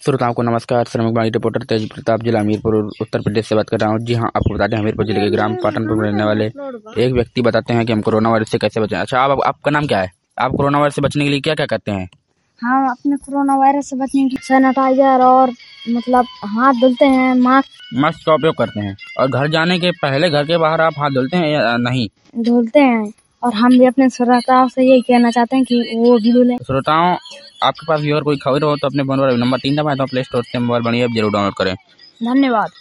श्रोताओं को नमस्कार। श्रमिक बाणी रिपोर्टर तेज प्रताप, जिला हमीरपुर, उत्तर प्रदेश से बात कर रहा हूँ। जी हाँ, आपको बता दें, हमीरपुर जिले के ग्राम पाटनपुर में रहने वाले एक व्यक्ति बताते हैं कि हम कोरोना वायरस से कैसे बचें। अच्छा, आपका नाम क्या है? आप कोरोना वायरस से बचने के लिए क्या क्या करते हैं? हम अपने कोरोना वायरस से बचने के सैनिटाइजर और हाथ धुलते हैं, मास्क का उपयोग करते हैं। और घर जाने के पहले घर के बाहर आप हाथ धुलते हैं या नहीं? धुलते हैं। और हम भी अपने श्रोताओं से यही कहना चाहते हैं कि वो भी धुलें। श्रोताओं, आपके पास भी और कोई खबर हो तो अपने मोबाइल नंबर 3 दबाएं तो प्ले स्टोर से मोबाइल बाणी ऐप जरूर डाउनलोड करें। धन्यवाद।